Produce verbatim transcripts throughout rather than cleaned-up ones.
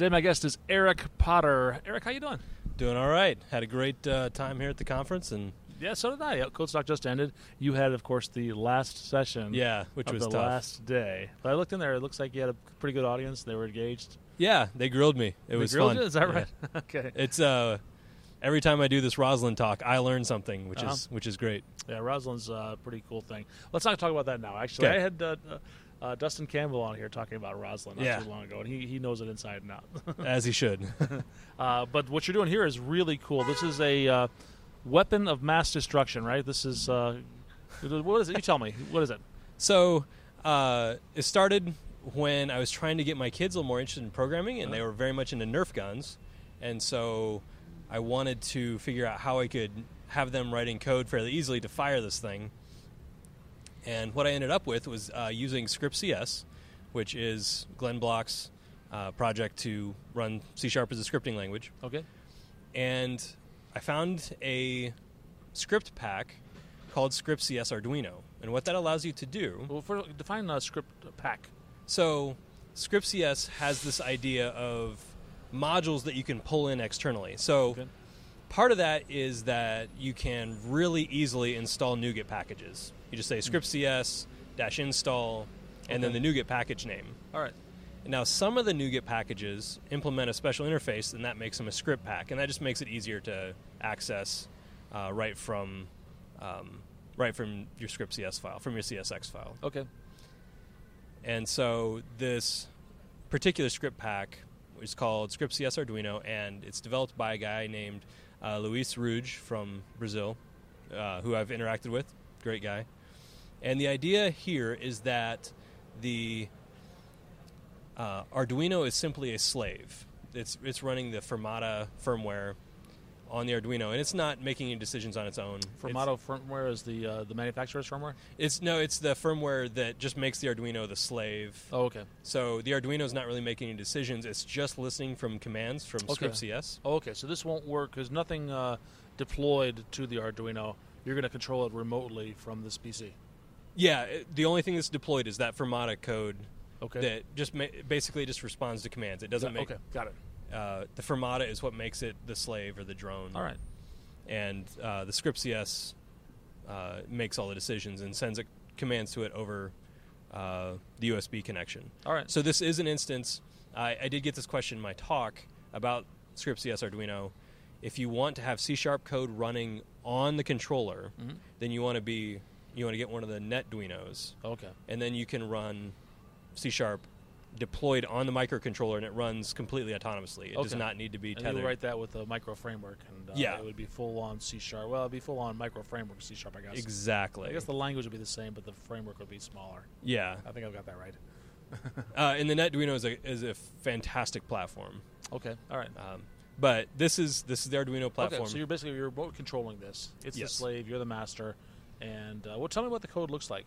Today my guest is Eric Potter. Eric, how you doing? Doing all right. Had a great uh, time here at the conference, and yeah, so did I. CodeStock just ended. You had, of course, the last session. Yeah, which of was the tough. last day. But I looked in there. It looks like you had a pretty good audience. They were engaged. Yeah, they grilled me. It they was grilled fun. You? Is that yeah. right? Okay. It's uh, every time I do this Roslyn talk, I learn something, which Uh-huh. is which is great. Yeah, Rosalind's a pretty cool thing. Let's not talk about that now. Actually, Okay. I had uh, uh, Dustin Campbell on here talking about Rosalind not Yeah. too long ago, and he, he knows it inside and out. As he should. uh, but what you're doing here is really cool. This is a uh, weapon of mass destruction, right? This is uh, what is it? You tell me. What is it? So uh, it started when I was trying to get my kids a little more interested in programming, and Uh-huh. they were very much into Nerf guns. And so I wanted to figure out how I could have them writing code fairly easily to fire this thing. And what I ended up with was uh, using scriptcs, which is Glenn Block's uh, project to run C Sharp as a scripting language. Okay. And I found a script pack called scriptcs Arduino. And what that allows you to do... Well, for, define a script pack. So scriptcs has this idea of modules that you can pull in externally. So Okay. part of that is that you can really easily install NuGet packages. You just say scriptcs dash install and then Okay. the NuGet package name. All right. Now, some of the NuGet packages implement a special interface, and that makes them a script pack, and that just makes it easier to access uh, right from um, right from your scriptcs file, from your C S X file. Okay. And so this particular script pack is called scriptcs Arduino, and it's developed by a guy named uh, Luis Ruge from Brazil, uh, who I've interacted with. Great guy. And the idea here is that the uh, Arduino is simply a slave. It's it's running the Fermata firmware on the Arduino, and it's not making any decisions on its own. Fermato firmware is the uh, the manufacturer's firmware? It's, it's no, it's the firmware that just makes the Arduino the slave. Oh, okay. So the Arduino is not really making any decisions. It's just listening from commands from Okay. scriptcs. Oh, okay. So this won't work because nothing uh, deployed to the Arduino. You're going to control it remotely from this P C. Yeah, it, the only thing that's deployed is that Fermata code Okay. that just ma- basically just responds to commands. It doesn't Yeah, make okay. Got it. uh, the Fermata is what makes it the slave or the drone. All right. And uh, the scriptcs uh, makes all the decisions and sends a, commands to it over uh, the U S B connection. All right. So this is an instance. I, I did get this question in my talk about scriptcs Arduino. If you want to have C Sharp code running on the controller, Mhm. then you want to be you want to get one of the NetDuinos, Okay. and then you can run C Sharp deployed on the microcontroller, and it runs completely autonomously. It does Okay. not need to be And tethered. you write that with a micro framework, and uh, Yeah. it would be full on C sharp. Well, it'd be full on micro framework C sharp, I guess. Exactly. I guess the language would be the same, but the framework would be smaller. Yeah. I think I've got that right. Uh, and the NetDuino is a is a fantastic platform. Okay. All right. Um, but this is this is the Arduino platform. Okay. So you're basically you're remote controlling this. It's Yes. the slave. You're the master. And uh, well, tell me what the code looks like.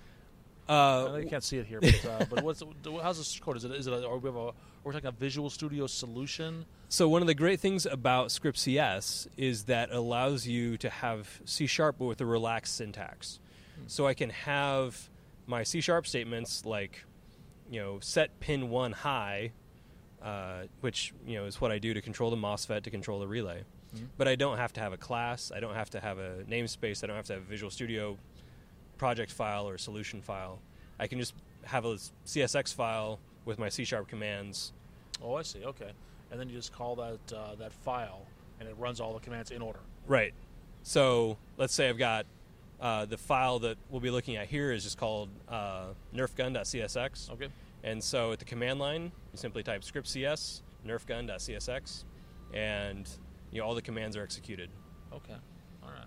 I uh, know you can't see it here, but, uh, but what's how's this code? Is it is it a, or we have a, are we talking a Visual Studio solution? So one of the great things about scriptcs is that it allows you to have C Sharp but with a relaxed syntax. Hmm. So I can have my C Sharp statements like, you know, set pin one high, uh, which you know is what I do to control the MOSFET to control the relay. Mhm. But I don't have to have a class. I don't have to have a namespace. I don't have to have a Visual Studio project file or solution file. I can just have a C S X file with my C Sharp commands. Oh, I see. Okay. And then you just call that uh, that file, and it runs all the commands in order. Right. So let's say I've got uh, the file that we'll be looking at here is just called uh, nerfgun.csx. Okay. And so at the command line, you simply type scriptcs nerfgun.csx, and you know all the commands are executed. Okay. All right.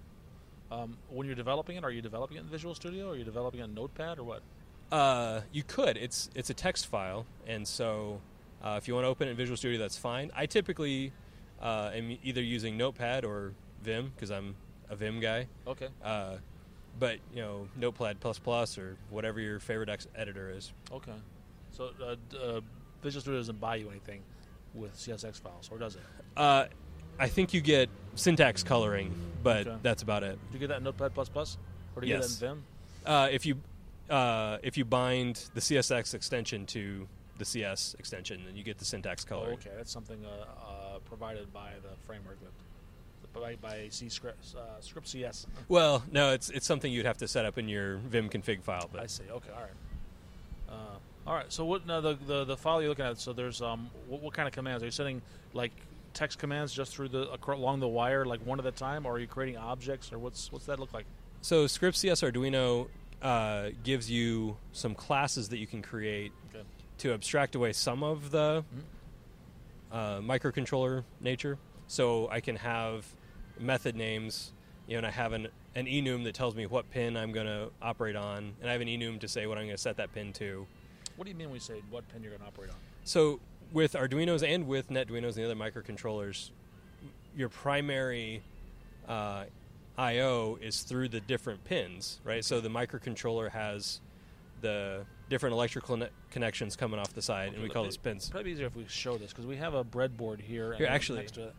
Um, when you're developing it, are you developing it in Visual Studio, or are you developing it in Notepad, or what? Uh, you could. It's it's a text file, and so uh, if you want to open it in Visual Studio, that's fine. I typically uh, am either using Notepad or Vim because I'm a Vim guy. Okay. Uh, but you know, Notepad plus plus or whatever your favorite ex- editor is. Okay. So uh, d- uh, Visual Studio doesn't buy you anything with C S X files, or does it? Uh, I think you get syntax coloring, but Okay. that's about it. Do you get that in Notepad plus plus, or do you Yes. get that in Vim? Uh, if you uh, if you bind the C S X extension to the C S extension, and you get the syntax color. Oh, okay, that's something uh, uh, provided by the framework that by by C script uh, script C S. Well, no, it's it's something you'd have to set up in your Vim config file. But I see. Okay, all right. Uh, all right. So what? Now the, the the file you're looking at. So there's um what, what kind of commands are you sending? Like text commands just through the acro- along the wire, like one at a time, or are you creating objects, or what's what's that look like? So Script C S Arduino uh, gives you some classes that you can create Okay. to abstract away some of the Mhm. uh, microcontroller nature. So I can have method names, you know, and I have an, an enum that tells me what pin I'm going to operate on, and I have an enum to say what I'm going to set that pin to. What do you mean when you say what pin you're going to operate on? So with Arduinos and with NetDuinos and the other microcontrollers, your primary uh, I O is through the different pins, right? So the microcontroller has the different electrical ne- connections coming off the side, and we call those pins. It's probably easier if we show this because we have a breadboard here. And Here, actually- next to it.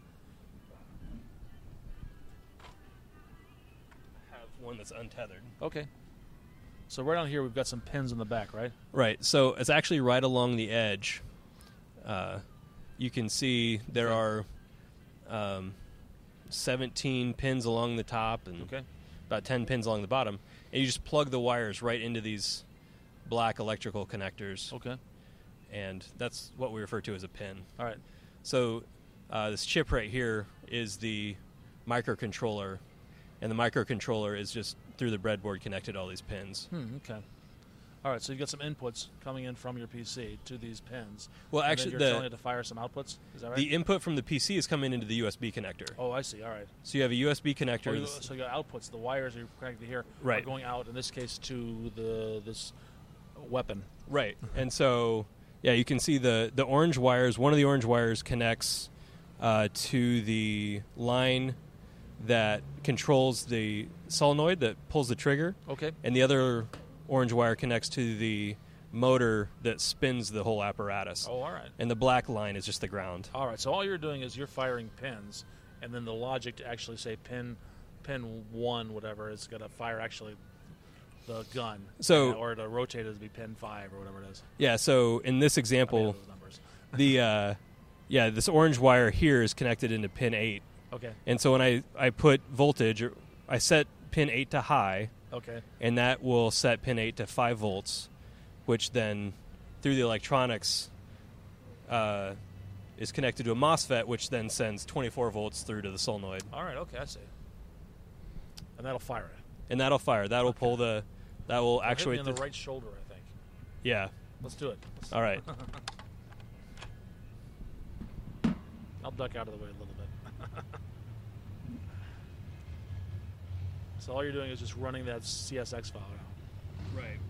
I have one that's untethered. Okay. So right on here, we've got some pins in the back, right? Right. So it's actually right along the edge. Uh, you can see there are um, seventeen pins along the top and Okay. about ten pins along the bottom. And you just plug the wires right into these black electrical connectors. Okay. And that's what we refer to as a pin. All right. So uh, this chip right here is the microcontroller, and the microcontroller is just through the breadboard connected to all these pins. Hmm, okay. All right, so you've got some inputs coming in from your P C to these pins. Well, And then actually, you're the telling it to fire some outputs. Is that right? the input from the P C is coming into the U S B connector. oh, I see. All right. So you have a U S B connector. Oh, you- this- so you got outputs. The wires are connected here are Right. going out, in this case, to the this weapon. Right. And so, yeah, you can see the, the orange wires. One of the orange wires connects uh, to the line that controls the solenoid that pulls the trigger, Okay. and the other orange wire connects to the motor that spins the whole apparatus. Oh, all right. And the black line is just the ground. All right. So all you're doing is you're firing pins, and then the logic to actually say pin, pin one, whatever, is going to fire actually the gun. So- uh, or to rotate it to be pin five or whatever it is. Yeah, so in this I mean, example, those numbers. the uh, yeah, this orange wire here is connected into pin eight. Okay. And so when I, I put voltage, or I set pin eight to high, Okay. and that will set pin eight to five volts, which then, through the electronics, uh, is connected to a MOSFET, which then sends twenty-four volts through to the solenoid. All right. Okay. I see. And that'll fire it. And that'll fire. That'll Okay. pull the, that will Hit me actuate in the, the right shoulder, I think. yeah. Let's do it. Let's- All right. I'll duck out of the way a little bit. So all you're doing is just running that C S X file out. Right.